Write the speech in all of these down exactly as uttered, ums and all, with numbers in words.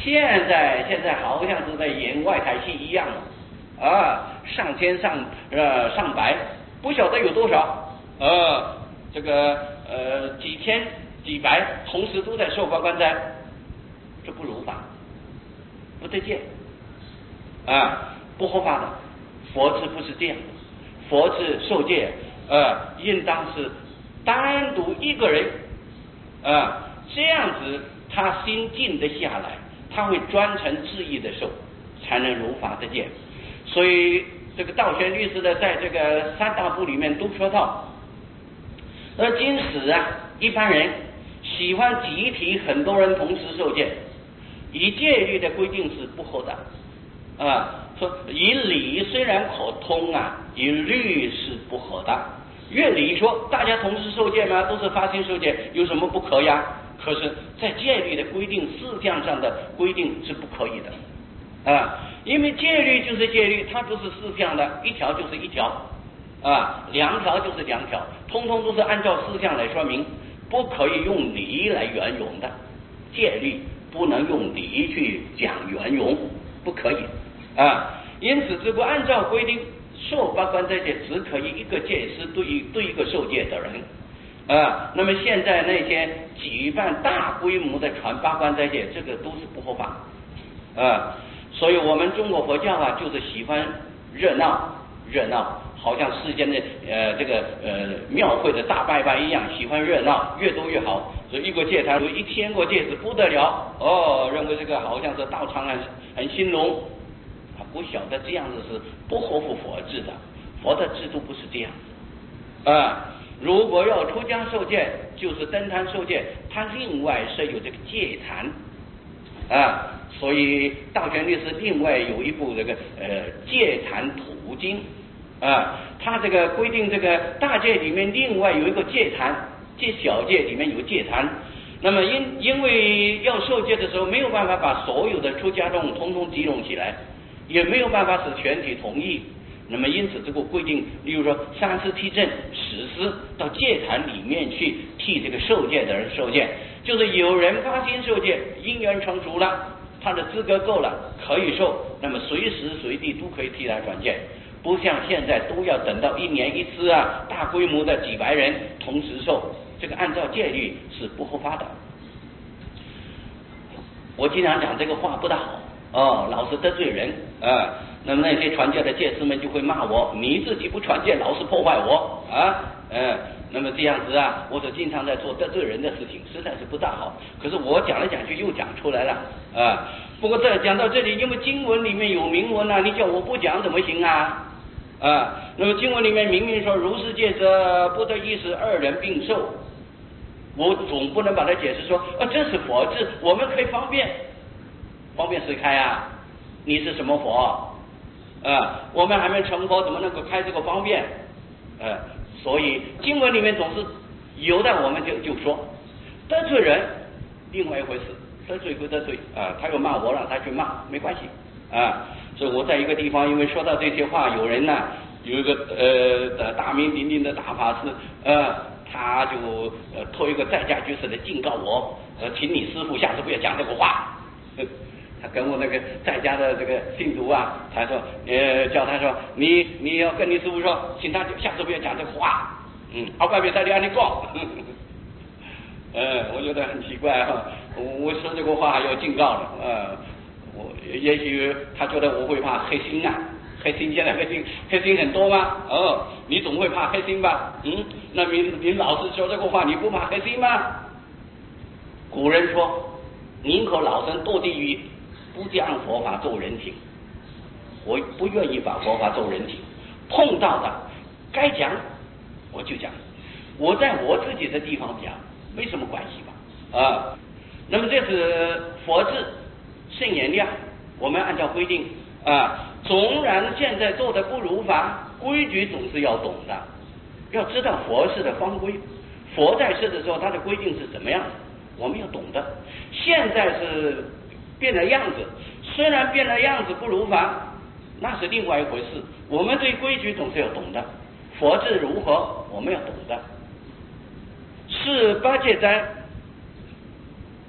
现在现在好像是在演外台戏一样啊，上千上呃上百，不晓得有多少呃这个呃几千几百，同时都在受罚官灾，这不如法，不得见啊，不合法的。佛制不是这样的，佛制受戒呃应当是单独一个人啊，这样子他心静得下来，他会专诚致意的受，才能如法得戒。所以这个道玄律师呢，在这个三大部里面都说到，而今时啊，一般人喜欢集体很多人同时受戒，以戒律的规定是不合的啊。说以理虽然可通啊，以律是不合的。乐理说大家同时受戒吗？都是发心受戒，有什么不可呀？可是，在戒律的规定、事项上的规定是不可以的啊，因为戒律就是戒律，它不是事项的，一条就是一条啊，两条就是两条，通通都是按照事项来说明，不可以用理来圆融的。戒律不能用理去讲圆融，不可以啊。因此，这个按照规定，受罚官斋戒只可以一个戒师对一对一个受戒的人。啊，那么现在那些举办大规模的传八关斋戒，这个都是不合法啊。所以我们中国佛教啊，就是喜欢热闹热闹，好像世间的呃这个呃庙会的大拜拜一样，喜欢热闹，越多越好。所以一个戒坛有一千个戒子不得了哦，认为这个好像是道场很很兴隆，他不晓得这样子是不合乎佛制的，佛的制度不是这样子啊。如果要出家受戒，就是登坛受戒，他另外设有这个戒坛啊，所以道玄律师另外有一部这个呃戒坛图经啊，他这个规定这个大戒里面另外有一个戒坛，戒小戒里面有戒坛。那么因因为要受戒的时候没有办法把所有的出家众统统集拢起来，也没有办法使全体同意。那么因此这个规定，例如说三师替证使师到戒坛里面去替这个受戒的人受戒，就是有人发心受戒，因缘成熟了，他的资格够了，可以受，那么随时随地都可以替他转戒，不像现在都要等到一年一次啊，大规模的几百人同时受，这个按照戒律是不合法的。我经常讲这个话不大好哦，老是得罪人啊。那么那些传戒的戒师们就会骂我，你自己不传戒，老是破坏我啊，嗯，那么这样子啊，我是经常在做得罪人的事情，实在是不大好。可是我讲来讲去又讲出来了啊。不过这讲到这里，因为经文里面有明文啊，你叫我不讲怎么行啊？啊，那么经文里面明明说如是戒者，不得一时二人并受，我总不能把它解释说，啊，这是佛制，我们可以方便，方便谁开啊？你是什么佛？啊，我们还没成佛，怎么能够开这个方便？呃，所以经文里面总是有的，我们就就说得罪人，另外一回事，得罪归得罪啊，他又骂我，让他去骂，没关系啊。所以我在一个地方，因为说到这些话，有人呢有一个呃大名鼎鼎的大法师，呃，他就呃托一个在家居士来警告我，呃，请你师父下次不要讲这个话。他跟我那个在家的这个信徒啊，他说，呃，叫他说，你你要跟你师父说，请他下次不要讲这个话，嗯，好怪别在家里讲，呃，我觉得很奇怪哈、啊，我说这个话要警告了，呃，我也许他觉得我会怕黑心啊，黑心现在黑心黑心很多吗？哦，你总会怕黑心吧？嗯，那你你老是说这个话，你不怕黑心吗？古人说，宁可老生堕地狱，不将佛法做人情。我不愿意把佛法做人情，碰到的该讲我就讲，我在我自己的地方讲没什么关系吧啊。那么这是佛制圣言量，我们按照规定啊，纵然现在做的不如法，规矩总是要懂的，要知道佛事的方规，佛在世的时候他的规定是怎么样的，我们要懂的。现在是变了样子，虽然变了样子不如法，那是另外一回事，我们对规矩总是要懂的，佛制如何我们要懂的。是八戒斋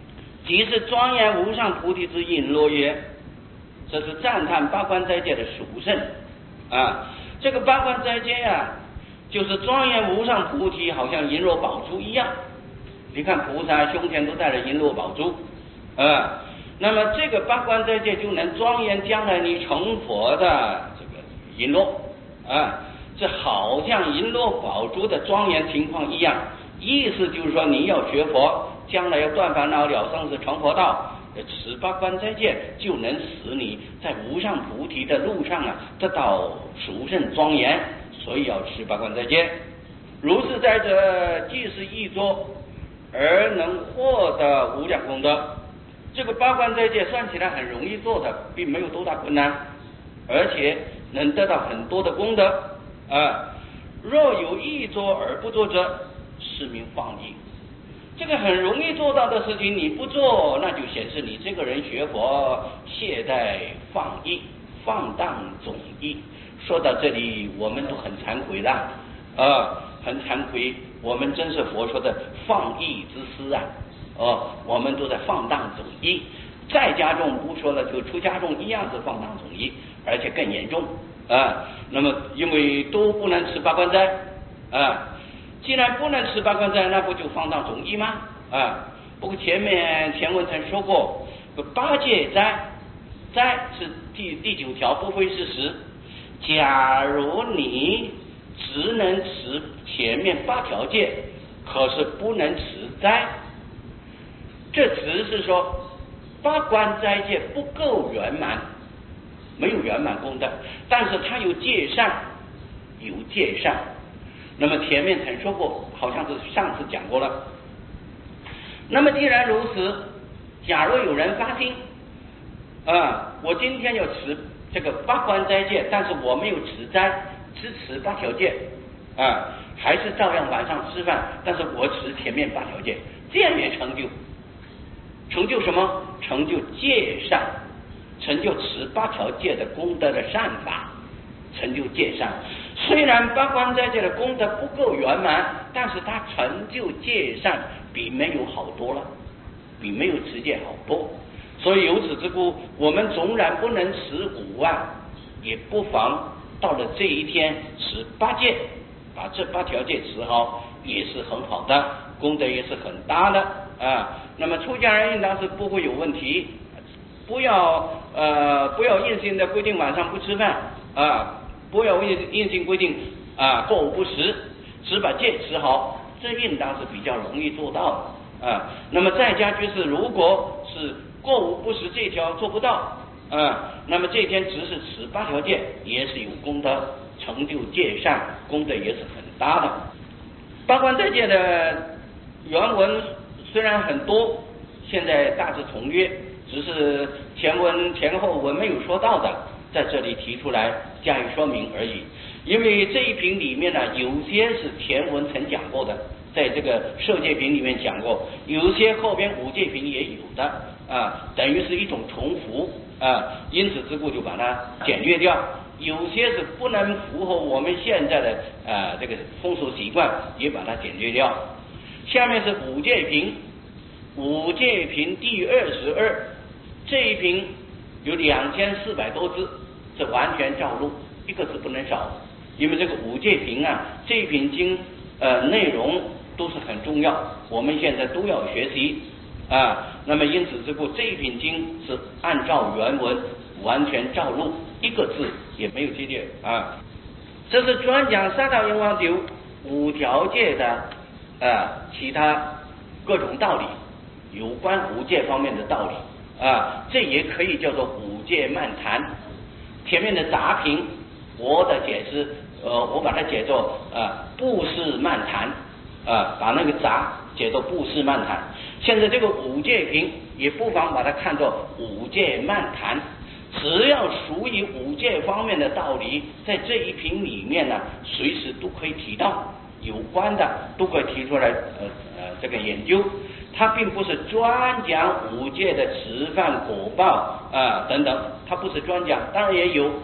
即是庄严无上菩提之璎珞也。这是赞叹八关斋戒的殊胜啊！这个八关斋戒啊，就是庄严无上菩提，好像璎珞宝珠一样。你看菩萨胸前都带着璎珞宝珠啊，那么这个八关斋戒就能庄严将来你成佛的这个璎珞啊，这好像璎珞宝珠的庄严情况一样。意思就是说，你要学佛，将来要断烦恼了生死成佛道，持八关斋戒就能使你在无上菩提的路上啊得到殊胜庄严，所以要持八关斋戒。如是在者，即是易作而能获得无量功德。这个八关斋戒算起来很容易做的，并没有多大困难，而且能得到很多的功德啊。若有易作而不作者，是名放逸。这个很容易做到的事情你不做，那就显示你这个人学佛懈怠放逸，放荡总逸。说到这里我们都很惭愧啦啊，很惭愧，我们真是佛说的放逸之师啊！哦，我们都在放荡总逸，在家中不说了，就出家中一样是放荡总逸，而且更严重啊。那么因为都不能吃八关斋啊，既然不能吃八关斋，那不就放荡总逸吗？啊，不过前面前文曾说过，八戒斋斋是第第九条，不非是实。假如你只能持前面八条戒，可是不能持斋，这只是说八关斋戒不够圆满，没有圆满功德，但是它有戒善，有戒善。那么前面曾说过，好像是上次讲过了。那么既然如此，假如有人发心啊，我今天要持这个八关斋戒，但是我没有持斋，只持八条戒啊，还是照样晚上吃饭，但是我持前面八条戒，这样也成就。成就什么？成就戒善，成就持八条戒的功德的善法，成就戒善。虽然八关斋戒的功德不够圆满，但是它成就戒善比没有好多了，比没有持戒好多。所以由此之故，我们纵然不能持五万，也不妨到了这一天持八戒，把这八条戒持好，也是很好的，功德也是很大的啊。那么出家人应当是不会有问题，不要呃不要硬性的规定晚上不吃饭啊，不要硬硬性规定啊过午不食，只把戒持好，这应当是比较容易做到的啊。那么在家居士如果是过午不食这条做不到啊，那么这天只是持八条戒也是有功德，成就戒善，功德也是很大的。八关斋戒的原文虽然很多，现在大致从略，只是前文前后文没有说到的，在这里提出来加以说明而已。因为这一品里面呢，有些是前文曾讲过的，在这个摄戒品里面讲过，有些后边五戒品也有的啊，等于是一种重复啊，因此之故就把它简略掉。有些是不能符合我们现在的啊这个风俗习惯，也把它简略掉。下面是五戒品，五戒品第二十二，这一品有两千四百多字，这完全照录，一个字不能少。因为这个五戒品啊，这一品经呃内容都是很重要，我们现在都要学习啊。那么因此之故，这一品经是按照原文完全照录，一个字也没有记略啊。这是专讲三道阎王九五条戒的啊其他各种道理，有关五戒方面的道理啊，这也可以叫做五戒漫谈。前面的杂品我的解释呃我把它解作啊布施漫谈啊，把那个杂解作布施漫谈。现在这个五戒品也不妨把它看作五戒漫谈，只要属于五戒方面的道理，在这一品里面呢，随时都可以提到，有关的都可以提出来呃呃这个研究。它并不是专讲五戒的吃饭果报啊、呃、等等，它不是专讲，当然也有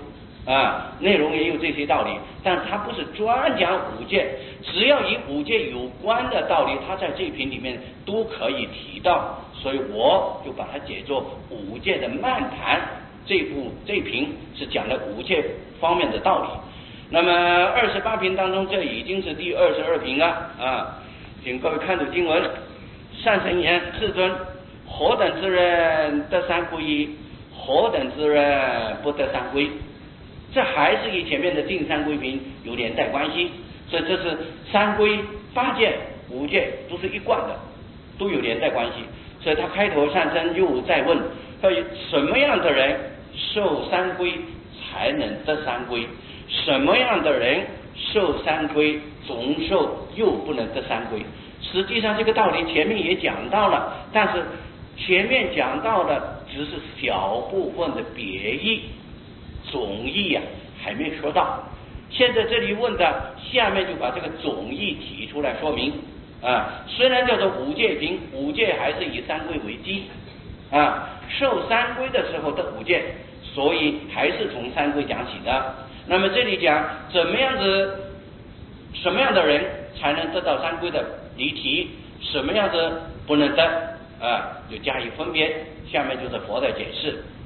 啊，内容也有这些道理，但它不是专讲五戒，只要与五戒有关的道理，它在这品里面都可以提到，所以我就把它解作五戒的漫谈。这部这品是讲了五戒方面的道理。那么二十八品当中，这已经是第二十二品了啊，请各位看着经文。上神言：世尊，何等之人得三皈？何等之人不得三皈？这还是与前面的净三皈品有连带关系，所以这是三皈、八戒、五戒都是一贯的，都有连带关系。所以他开头上身又在问：什么样的人受三皈才能得三皈？什么样的人受三皈总受又不能得三皈？实际上这个道理前面也讲到了，但是前面讲到的只是小部分的别义，总义啊还没说到。现在这里问的，下面就把这个总义提出来说明啊。虽然叫做五戒品，五戒还是以三皈为基啊，受三皈的时候得五戒，所以还是从三皈讲起的。那么这里讲怎么样子，什么样的人才能得到三皈的离题，什么样子不能得啊，就加以分别。下面就是佛的解释。